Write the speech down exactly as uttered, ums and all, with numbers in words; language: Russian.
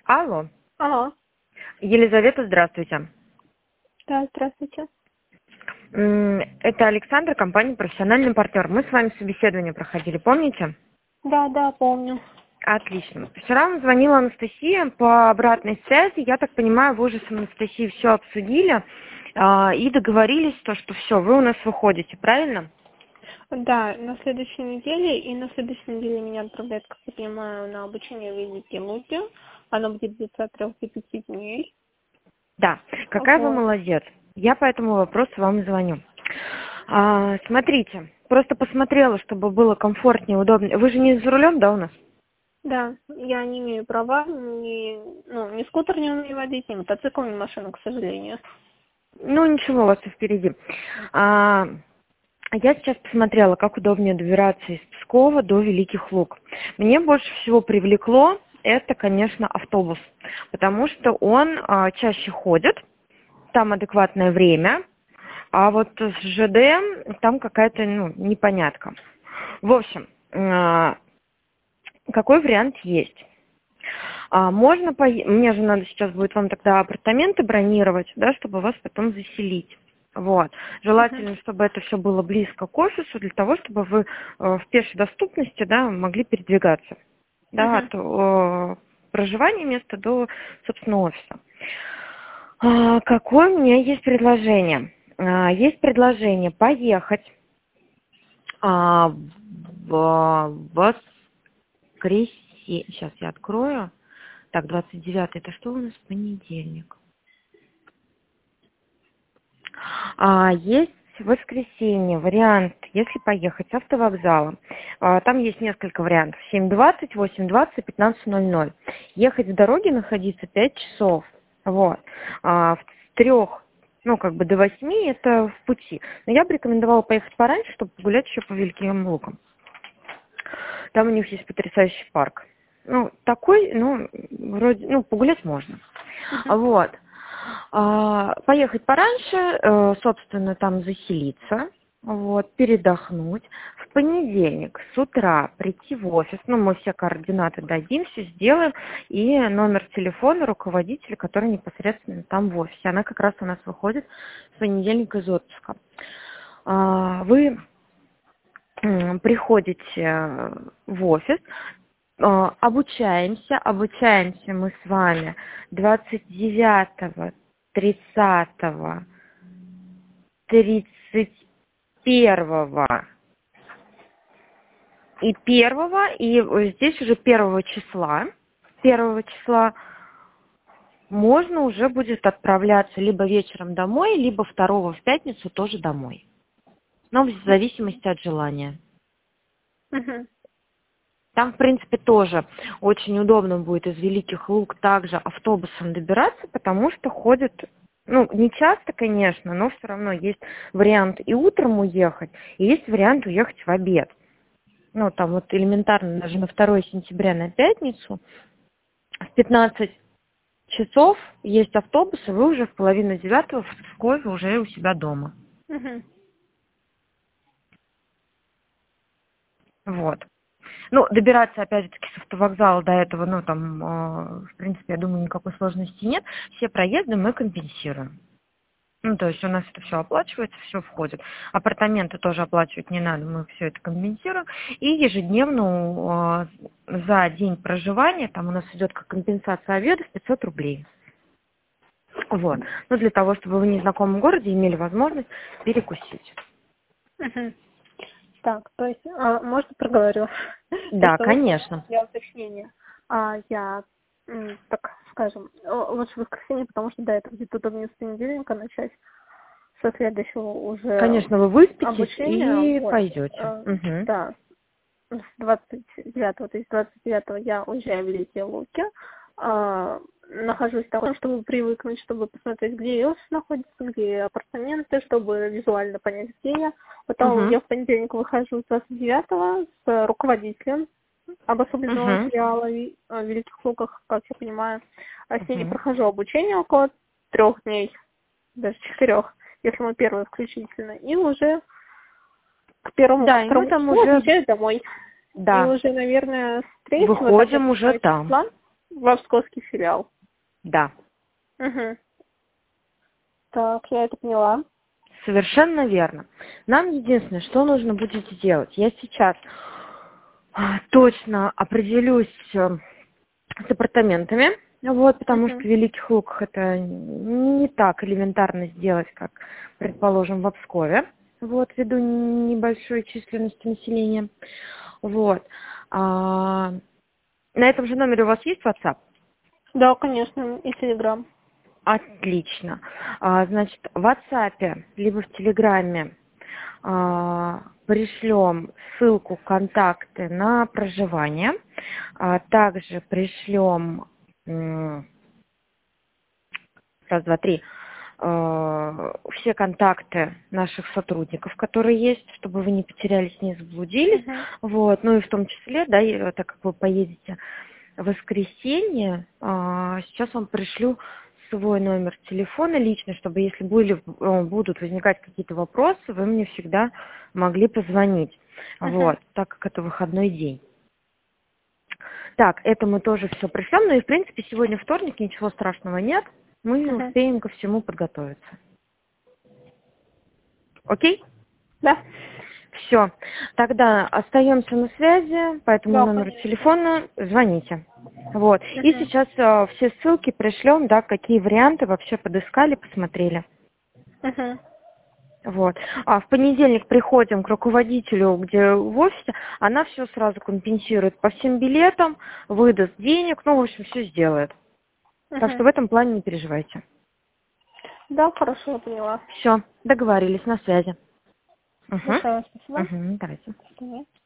Алло. Алло. Елизавета, здравствуйте. Да, здравствуйте. М, Это Александр, компания «Профессиональный партнер». Мы с вами собеседование проходили, помните? Да, да, помню. Отлично. Вчера вам звонила Анастасия по обратной связи. Я так понимаю, вы уже с Анастасией все обсудили а, и договорились, то, что все, вы у нас выходите, правильно? Да, на следующей неделе и на следующей неделе меня отправляют, как я понимаю, на обучение в языке Луки. Оно будет длиться от трех до пяти дней. Да. Какая вы Вот. молодец. Я по этому вопросу вам и звоню. А, смотрите, просто посмотрела, чтобы было комфортнее, удобнее. Вы же не за рулем, да, у нас? Да, я не имею права, ни, ну, ни скутер не умею водить, ни мотоцикл, ни машину, к сожалению. Ну, ничего, у вас все впереди. А, я сейчас посмотрела, как удобнее добираться из Пскова до Великих Луг. Мне больше всего привлекло это, конечно, автобус, потому что он а, чаще ходит, там адекватное время, а вот с ЖД там какая-то, ну, непонятка. В общем, а, какой вариант есть? А, можно пое... Мне же надо сейчас будет вам тогда апартаменты бронировать, да, чтобы вас потом заселить. Вот. Мгм. Желательно, чтобы это все было близко к офису, для того, чтобы вы э, в пешей доступности, да, могли передвигаться, да, от Мгм. э, проживания места до, собственно, офиса. А, какое у меня есть предложение? А, есть предложение поехать а, в воскресенье. Сейчас я открою. Так, двадцать девятое, это что у нас? Понедельник. А, есть воскресенье, вариант, если поехать с автовокзала. А, там есть несколько вариантов. семь двадцать, восемь двадцать, пятнадцать ноль ноль. Ехать в дороге, находиться пять часов. Вот. А, в трех, ну, как бы до восьми это в пути. Но я бы рекомендовала поехать пораньше, чтобы погулять еще по Великим Лукам. Там у них есть потрясающий парк. Ну, такой, ну, вроде, ну, погулять можно. Мгм. Вот. А, поехать пораньше, э, собственно, там заселиться, вот, передохнуть. В понедельник с утра прийти в офис, ну, мы все координаты дадим, все сделаем, и номер телефона руководителя, который непосредственно там в офисе. Она как раз у нас выходит с понедельника из отпуска. А, Вы м, приходите в офис, э, обучаемся, обучаемся мы с вами двадцать девятого, тридцатого, тридцать первого и первого, и здесь уже первого числа, первого числа можно уже будет отправляться либо вечером домой, либо второго в пятницу тоже домой. Но в зависимости от желания. Мгм. Там, в принципе, тоже очень удобно будет из Великих Луг также автобусом добираться, потому что ходят, ну, не часто, конечно, но все равно есть вариант и утром уехать, и есть вариант уехать в обед. Ну, там вот элементарно, даже на второе сентября на пятницу в пятнадцать часов есть автобус, и вы уже в половину девятого в Пскове уже у себя дома. Мгм. Вот. Ну, добираться, опять же таки, с автовокзала до этого, ну, там, э, в принципе, я думаю, никакой сложности нет. Все проезды мы компенсируем. Ну, то есть у нас это все оплачивается, все входит. Апартаменты тоже оплачивать не надо, мы все это компенсируем. И ежедневно э, за день проживания, там у нас идет как компенсация обедов пятьсот рублей. Вот. Ну, для того, чтобы вы в незнакомом городе имели возможность перекусить. Мгм. Так, то есть, а, можно проговорю? Да, Просто вот конечно. для уточнения. А, я, м, так скажем, о, лучше в воскресенье, потому что, да, это будет удобнее с понедельника начать, со следующего уже Конечно, вы выспитесь обучения. и Вот. пойдете. Э, Угу. Да, с двадцать девятого, то есть двадцать девятого я уезжаю в Великие Луки. А, нахожусь там, чтобы привыкнуть, чтобы посмотреть, где офис находится, где апартаменты, чтобы визуально понять, где я. Потом Угу. я в понедельник выхожу двадцать девятого с руководителем обособленного Угу. филиала в Ви- в Великих Луках, как я понимаю. А с ними Угу. прохожу обучение около трех дней, даже четырех, если мы первые включительно. И уже к первому, ко Да, и мы второму там числу уже, отвечаю домой. И да, уже, наверное, с третьего, там, я выходим уже понимаю, там. числа. в московский филиал. Да. Угу. Так, я это поняла. Совершенно верно. Нам единственное, что нужно будет сделать. Я сейчас точно определюсь с апартаментами, вот, потому Uh-huh. что в Великих Луках это не так элементарно сделать, как, предположим, в Обскове, вот, ввиду небольшой численности населения. Вот. А, на этом же номере у вас есть WhatsApp? Да, конечно, и Telegram. Отлично. А, значит, в WhatsApp либо в Телеграме а, пришлем ссылку в контакты на проживание. А, также пришлем м, раз, два, три а, все контакты наших сотрудников, которые есть, чтобы вы не потерялись, не заблудились. Uh-huh. Вот. Ну и в том числе, да, и, так как вы поедете в воскресенье, а, сейчас вам пришлю свой номер телефона лично, чтобы если были, будут возникать какие-то вопросы, вы мне всегда могли позвонить. Uh-huh. Вот, так как это выходной день. Так, это мы тоже все пришлем. Ну и в принципе сегодня вторник, ничего страшного нет. Мы Uh-huh. успеем ко всему подготовиться. Окей? Да. Все. Тогда остаемся на связи, по этому Да, номеру конечно. телефона звоните. Вот. Uh-huh. И сейчас э, все ссылки пришлем, да, какие варианты вообще подыскали, посмотрели. Uh-huh. Вот. А в понедельник приходим к руководителю, где в офисе, она все сразу компенсирует по всем билетам, выдаст денег, ну, в общем, все сделает. Uh-huh. Так что в этом плане не переживайте. Да, хорошо, я поняла. Все, договорились, на связи. Угу. Большое спасибо. Угу, давайте. До свидания.